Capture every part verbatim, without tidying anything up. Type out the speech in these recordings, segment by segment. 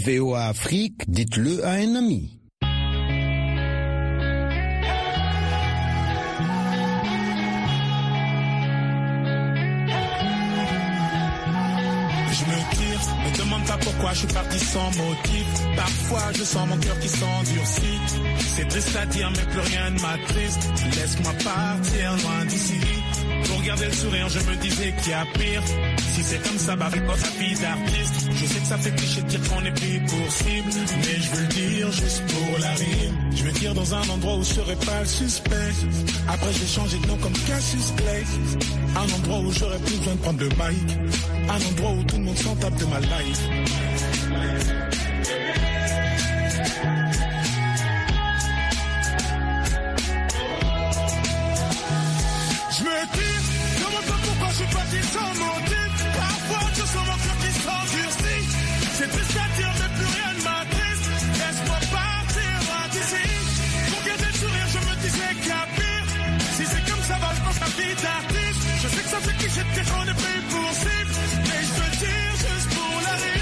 V O A Afrique, dites-le à un ami. Je me tire, me demande pas pourquoi je suis parti sans motif. Parfois je sens mon cœur qui s'endurcit. C'est triste à dire mais plus rien ne m'attriste. Laisse-moi partir loin d'ici. Pour garder le sourire je me disais qu'il y a pire. Si c'est comme ça, bah pas sa vie d'artiste. Je sais que ça fait cliché de dire qu'on est pris pour cible, mais je veux le dire juste pour la rime. Je me tire dans un endroit où je serais pas le suspect. Après j'ai changé de nom comme Cassius Clay. Un endroit où j'aurais plus besoin de prendre le mic. Un endroit où tout le monde s'en tape de ma life. Je me tire, demande pas pourquoi je suis parti sans motif. Parfois je sens mon cœur qui s'endurcit. C'est triste à dire mais plus rien ne m'attriste. Laisse-moi partir loin d'ici. Pour garder le sourire je me disais qu'il y a pire. Si c'est comme ça va je pense à vie d'artiste. Je sais que ça fait cliché de dire qu'on est pris pour cible, mais je veux dire juste pour la rire.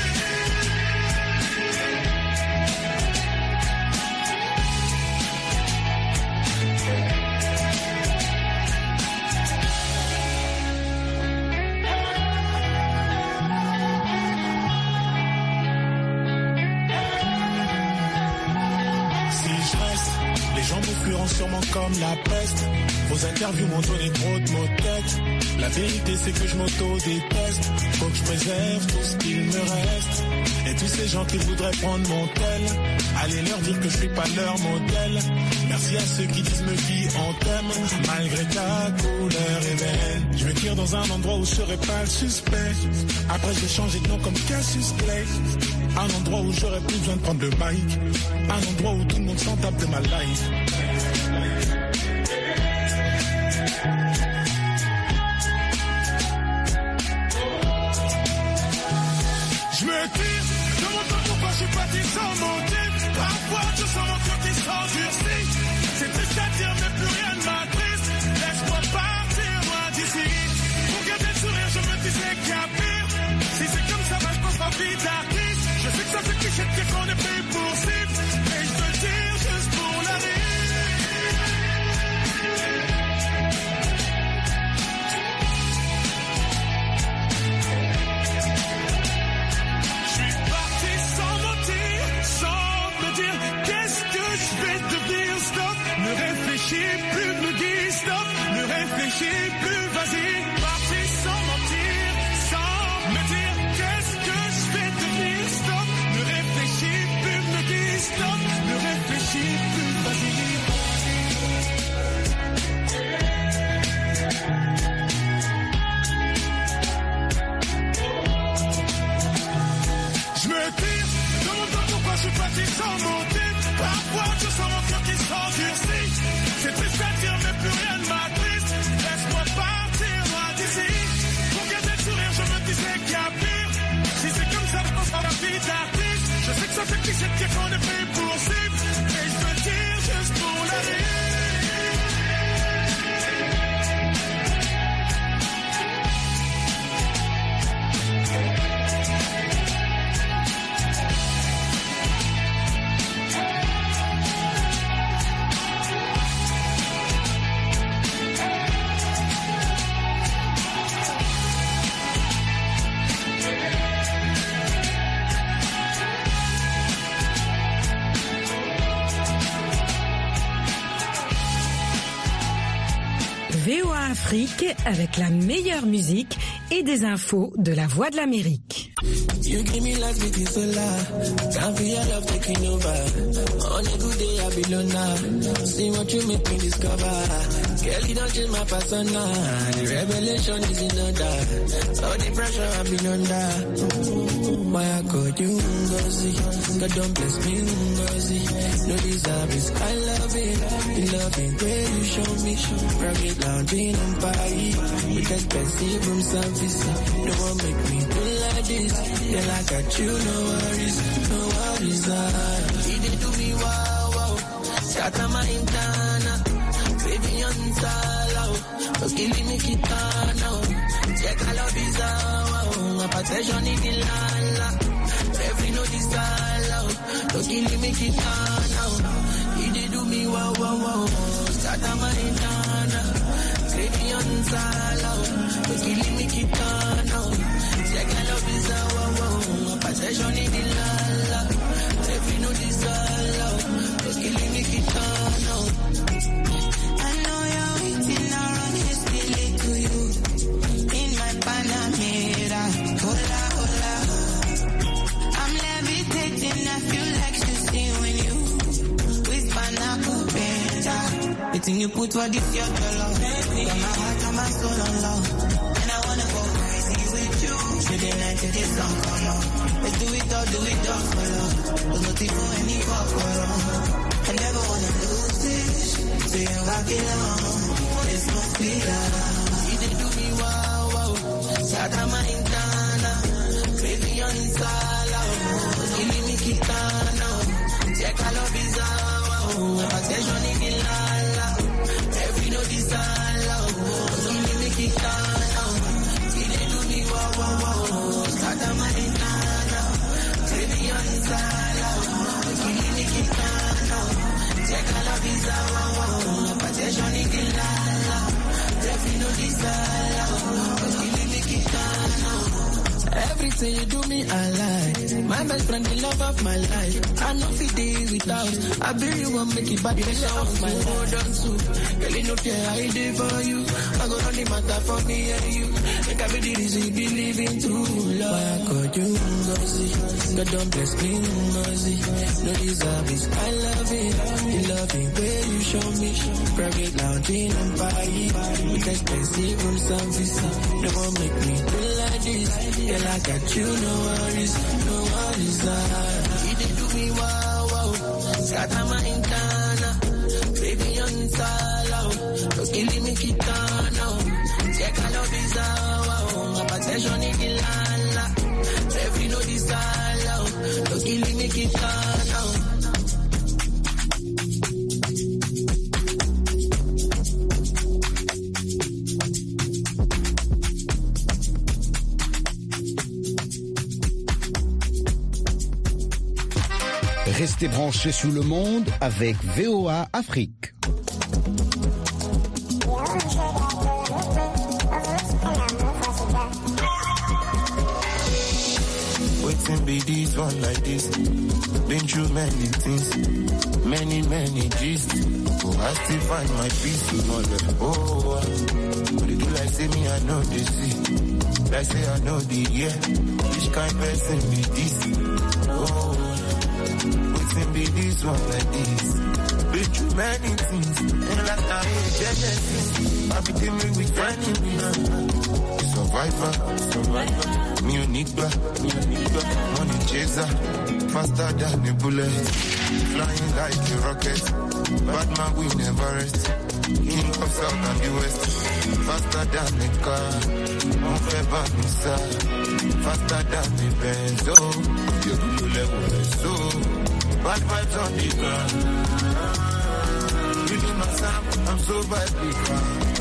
Les gens me fuiront sûrement comme la peste. Vos interviews m'ont donné trop de mots de tête. La vérité c'est que je m'auto-déteste. Faut que je préserve tout ce qu'il me reste. Et tous ces gens qui voudraient prendre mon tel, allez leur dire que je suis pas leur modèle. Merci à ceux qui disent me qui on t'aime, malgré ta couleur est vaine. Je me tire dans un endroit où je serais pas le suspect. Après j'ai changé de nom comme Cassius Clay. Un endroit où j'aurais plus besoin de prendre le mic. Un endroit où tout le monde s'en tape de ma life. Je me tire, demande pas pourquoi je suis parti sans motif. Parfois je sens mon cœur qui s'endurcit. C'est triste à dire mais plus rien ne m'attriste. Laisse-moi partir loin d'ici. Pour garder le sourire je me disais qu'il y a pire. Si c'est comme ça, bah je pense à vie d'artiste. Je sais que ça fait cliché de dire qu'on est pris pour cible, mais je veux le dire juste pour la rire. Je suis parti sans mentir, sans me dire qu'est-ce que je vais devenir. Stop, ne réfléchis plus, me dis stop, ne réfléchis plus, vas-y. Parti sans mentir, sans me dire qu'est-ce que je vais devenir. Stop, ne réfléchis plus, me dis stop, ne réfléchis plus, vas-y. Je me tire, demande pas pourquoi je suis parti sans motif. Parfois je sens mon cœur qui s'endurcit. C'est triste à dire mais plus rien ne m'attriste. Laisse-moi partir loin d'ici. Pour garder le sourire je me disais qu'il y a pire. Si c'est comme ça je pense à la vie d'artiste. Je sais que ça fait cliché de dire qu'on est pris pour cible, mais je veux le dire juste pour la rire. V O A Afrique avec la meilleure musique et des infos de la Voix de l'Amérique. You give me life with this solar. Time for your love taking over. On a good day, I be alone. See what you make me discover. Girl, you don't change my persona. The revelation is in order. All the pressure I be under. Why I call you Ngozi? God don't bless me Ngozi. No deserve is I love it. The loving way you show me. Private lounging on Paris. With expensive room service. Don't want make me do like this. Girl, I got you, no worries, no worries. Ah. He did do me wow, wow. Scatter my interna. Baby, on sala. Cause killing me kitana. Check all of these, wow. My possession in the lala. Every no know this all out. Don't kill me, keep on out. He did do me wow, wow, wow. Start a mind on out. Gravy on salad. Don't kill me, keep on out. Check I love is a wow, wow. Possession in the lala. If you know this all out. Don't kill me, keep on out. I know you're waiting around here still to you. In my Panamera. Hola, hola. I'm levitating, I feel like shooting when you whisper Nakupenda. The thing you put for this your dollar. Got my heart and my soul on love. And I wanna go crazy with you. Till the night till the sun come out. Let's do it all, do it all for love. There's nothing for any for I never wanna lose this. So you walk it on. This must be love. You did do me wow, wow. Sata Mahintana. Crazy on Sala. Killing me Kitana. Check I love is wow. Possession in the lala. Every no desala. Killing me Kitana. You did do me wow, wow, wow. Sata Mahintana. Crazy on Sala. Killing me Kitana. Check I love is wow. Possession in the lala. Every no desala. Killing me Kitana. Everything you do me, I like. My best friend, the love of my life. I know fi day without. I be you one make it bad, the love of my life. Done so, girl, you know care I did for you. I go run the matter for me and you. Make I be the reason you believe in true love. Why I call you mercy? God don't bless me mercy. No deserve this, I love it. The loving way you show me. Private lounge in Empire. With expensive room service. They won't make me do like this. Girl, I got you, no worries, no worries. You did do me wow, wow. Scatter my intana. Baby, on sala. Don't kill me, kitana. Check I love is wow. Possession in the lala. Every no desala. Don't kill me, kitana. Restez branchés sous le monde avec V O A Afrique. Waiting be this one like this. Been through many things, many, many G's. Oh, I still find my peace. Oh, but they do like say me, I know they see. Like say I know the yeah. Which kind of person be this? Oh, waiting be this one like this. Been through many things, and like I hate Genesis. I be dealing with enemies. Survivor, survivor. Me unique, me unique. Money chaser, faster than a bullet. Flying like a rocket. Bad man we never rest. King of South and the West. Faster than a car. Mon frère va nous ça. Faster than a Benz. Oh, you do level so. Bad vibes on the ground. You need my sound, I'm so vibrant.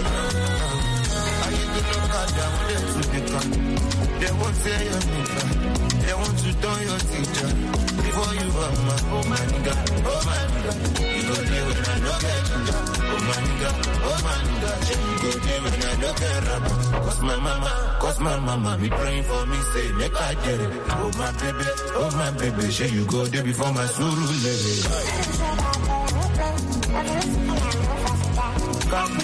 I used to look at them, they to the car. They won't say you're nigga. They want to turn your teacher. Before you are my, oh my nigga, oh my nigga. You go there when I don't get nigga. Oh my nigga, oh my nigga. You go there when I don't get rapper. Cause my mama, cause my mama be praying for me, say make I get it. Oh my baby, oh my baby. Say you go there before my suru lady. Come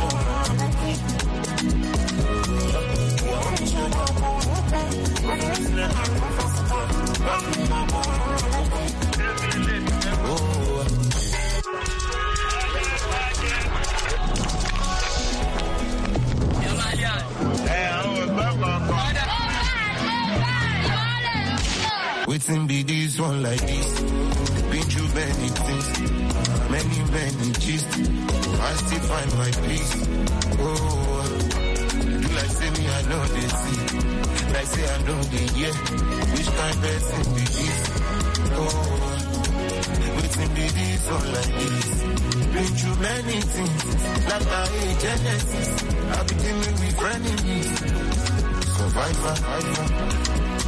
waiting be this one like this. Been through many things, many, many gist. I still find my peace. Oh, do like say me, I know they see. Like say I know they hear. Which kind of person be this? Oh, waiting be this one like this. Been through many things, like I hate Genesis. I be dealing with enemies. Survivor, survivor.